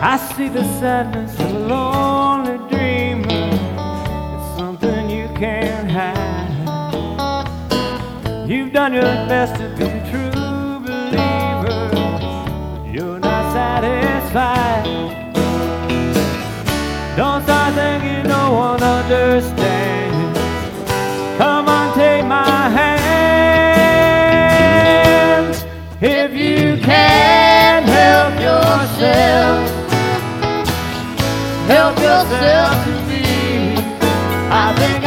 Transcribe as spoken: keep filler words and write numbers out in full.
I see the sadness of a lonely dreamer. It's something you can't hide. You've done your best to be a true believer, but you're not satisfied. Don't start thinking no one understands. Come on, take my hand. If you can't help yourself, help yourself to me. I think